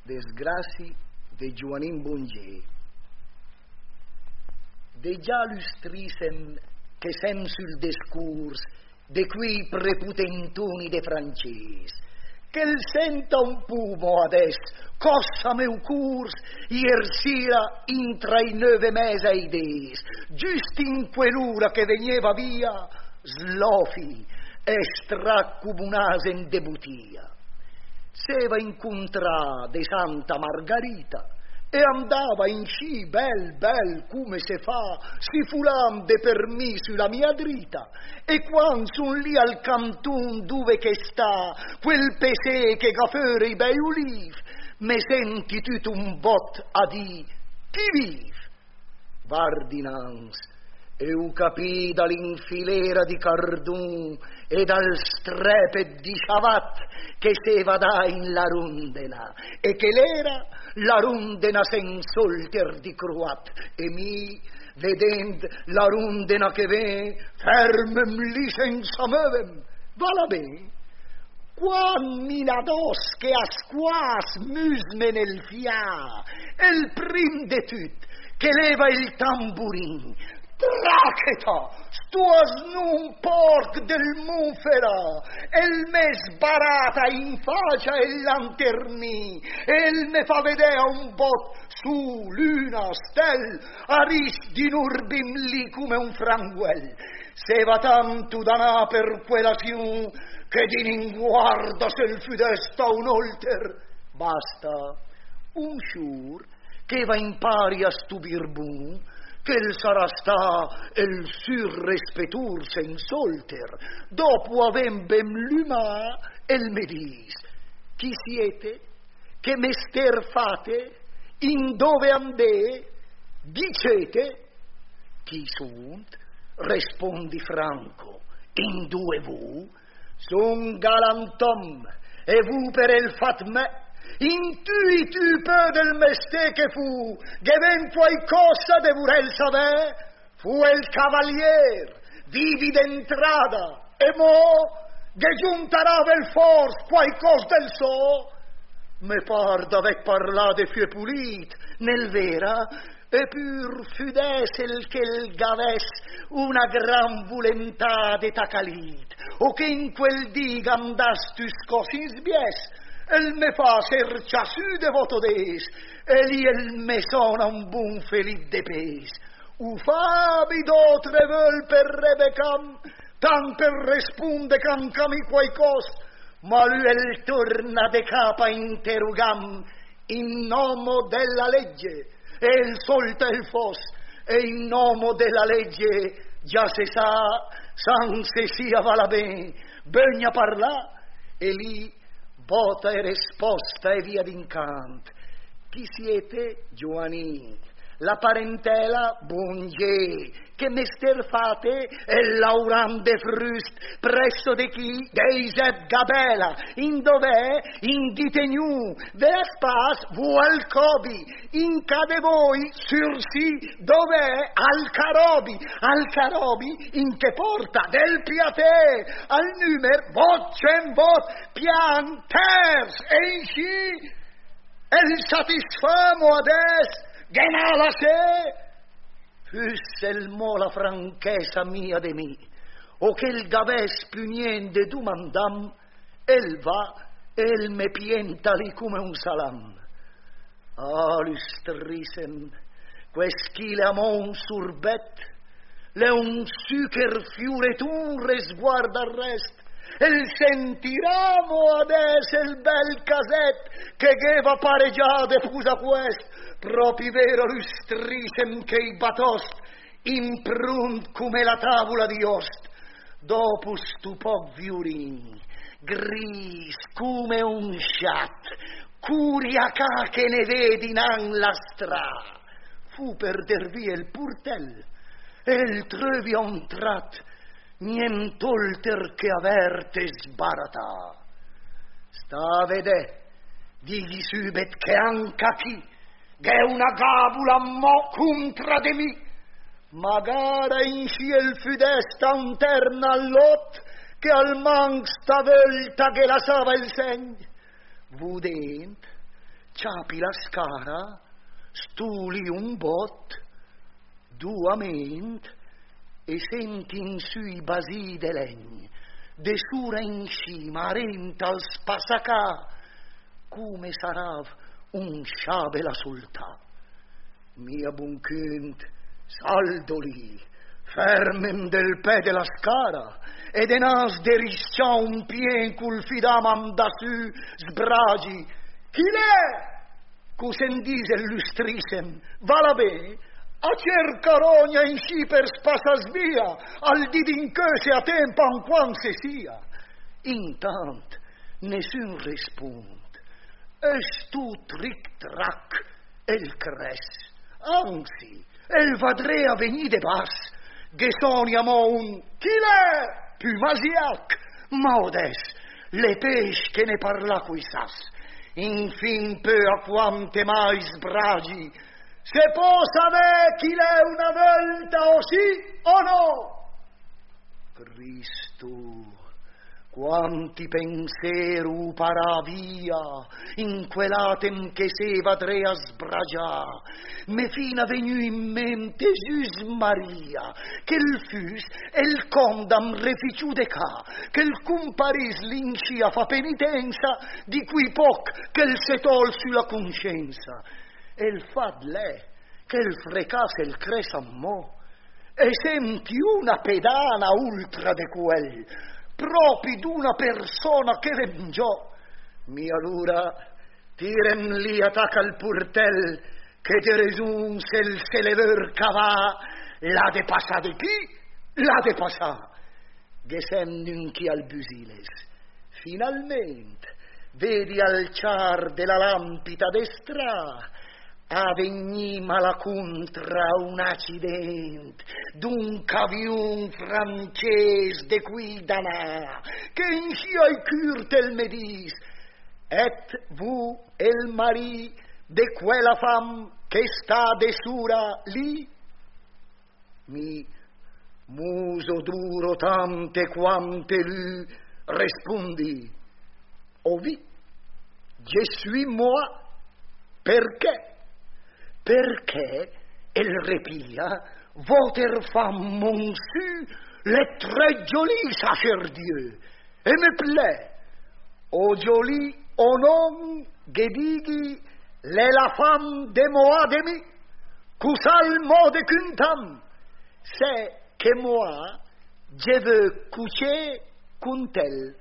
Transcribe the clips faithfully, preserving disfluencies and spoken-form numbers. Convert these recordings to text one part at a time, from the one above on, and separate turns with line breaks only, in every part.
Desgraci de Joanin Bongier. De già lustrissem che sem sul discurs de quei prepotentoni de francesi, che il senta un pumo ades, cosa meu curs, ier sera intra i nove mesi ai des, giusto in quell'ora che veniva via, slofi e straccubunasen de butia. Seva incontrà de Santa Margarita e andava in sci bel bel come se fa, si fulande per me sulla mia drita, e quando son lì al cantun dove che sta quel pesè che gafere i bei uliv, me senti tutto un bot a di chi viv. Vardinans, e u capì dall'infilera di Cardun e dal strepet di Chavat che se va da in la rundena, e che l'era la rundena sen solter di Croat, e mi, vedend la rundena che ve, fermem lì senza movem, vala ben. Quan minados che a squas musme nel fia, e il prim de tut che leva il tamburin, Tracheta, stuas nun porc del Monferà, el me sbarata in faccia e lanterni, el me fa vedere un bot su luna stel, aris di nurbim lì come un franguel. Se va tanto danà per quella siù, che di ninguarda se il fidesta un olter. Basta, un sciur che va in pari a stupir bun, che il sarà sta el surrespetur sen solter, dopo avem bem l'uma el medis. Chi siete? Che mester fate? In dove ande? Dicete? Chi sunt? Rispondi franco. In due vu? Son galantom, e vu per el fat me. Intui tu peu del mestier che fu, che ven qualcosa de vorel saber, fu el cavalier, vivi d'entrada, e mo, che giuntarà vel fors qualcos del so. Me par d'avec parlar de fieu pulit, nel vera, e pur fudes el che il gaves una gran volentà de tacalit, o che in quel diga andas tu scosis bies, el me fa sercia su de voto des, e lì el me sona un bun felip de pes. U fabi do trevel per rebecam, tan per responde cancami quaicos, ma lui el torna de capa interrogam, in nomo della legge, e il solta il fos, e in nomo della legge già se sa, san se sia vala ben, begna parla, e lì bota e risposta e via d'incant. Chi siete? Joanin. La parentela Bongier. Che mester fate? E l'auran de frust presso de chi? Deiseb Gabela. In dov'è? In diteniu. Vespas vu al cobi. In cade voi sursi dov'è? Al carobi. Al carobi in che porta? Del piatè. Al numer vocem vot pian ters e in sci. El satisfamo ades. Genala se fusse il mo la franchezza mia de mi, o che il gaves più niente domandam, el va el me pientali come un salam. Ah, lustrissem, queschile amon surbet, le un sucher fiure tu resguarda al rest, el sentiramo ades el bel caset che geva pareggià de pusa quest, propi vero lustrisem che i batost imprunt come la tavola di ost, dopo stupo viurin, gris come un chat, curiaca che ne vedi nan la stra, fu per der via il purtel, e il trevi a un trat, nient'olter che averte sbarata. Sta a vedè, digli subet che anca chi, che è una gabula mo contra de mi, magara in ciel fidesta un terna all'ot, che al man sta volta che la sava il segn, vudent, ciapi la scara, stuli un bot, duament, e senti in sui basi de legni, de sura in cima, renta al spasacà, come sarav un sciabe la sultà. Mia buncunt, saldo lì, fermem del pe de la scara, ed e nas de riscia un pien cul fidamam da su sbragi. Chi l'è? Cusen dise illustrisem, vala bene, a cercarogna in sci per spasas via, al didincöse a tempan quan se sia. Intant, nessun rispund, es tu tric-trac el cres, anzi, el vadrea veni de bas, Gesonia mo un chi l'è? Pumasiac, ma odes, le pesche ne parla quisas, infin peu a quante mai sbragi, se posa me chi l'è una volta o sì o no. Cristo, quanti penseru parà via, in quell'atem che se vadrea sbragià, me fina venu in mente Sus Maria, che il fus e il condam reficiu de ca, che il comparis l'incia fa penitenza, di cui poc che il se tol sulla conscienza, e il fad lè, che il frecasse il cresa mo, e senti una pedana ultra de quel, propi d'una persona che vengiò. Mia lura, tirem li attacca al purtel, che de resunse il selever cavà, la de passà de qui, la de passà. Gesem nunchi al busiles, finalmente, vedi al ciar della lampita destra, avegni malacontra un accident d'un caviun frances de qui danà, che in scia i curtel me dis, et vu el mari de quella fam che sta de sura lì? Mi muso duro tante quante lui rispondi, ovi, je suis moi, perché? Perché el replia voter femme mon su le très jolie sacher Dieu et me plaît o jolie o non che dighi le la femme de moi de mi cusal mode cuntam c'est que moi je veux coucher con tel.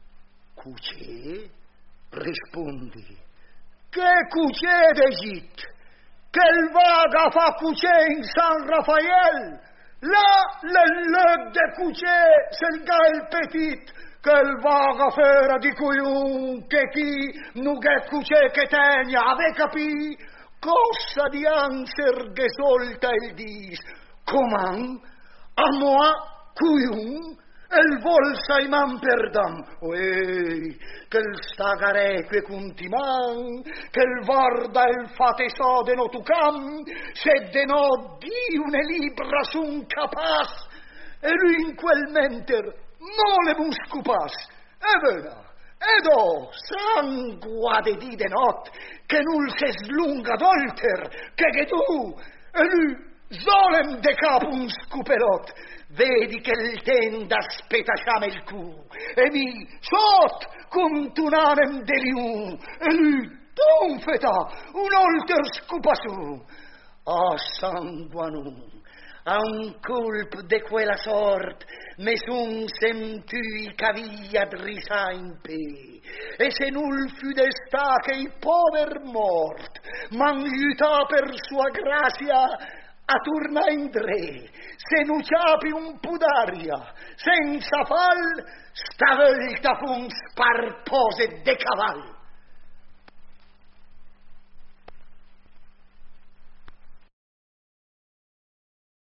Coucher? Rispondi, che coucher d'Egitto? Quel vaga fa coucher in San Rafael, là le loc de coucher c'est le gars petit, quel vaga fera di cui un che chi nu che coucher che tegna ave capì, cosa di anser che solta il dis, coman a moi cui un el volsa i man perdam, uei, che il stagareque cuntiman, che il varda il fate so de no tucam, se de no di une libra sun capas, e lui in quel menter no le muscupas, e vena, ed o sangua de di de not, che nul se slunga dolter, che che tu, e lui zolem de capum scupelot, vedi che il tenda spetacciame il cu, e mi sot cum tunanem deliu, e lui tonfeta un olter scupa su. Oh sanguanum, a un colp de quella sort, me sun sentui cavia drisa in pe, e se nul fu destà che i pover mort, m'aiuta per sua grazia a turna in dre, se nu ciapi un pudaria, senza fal, sta volta fu un sparpose de caval.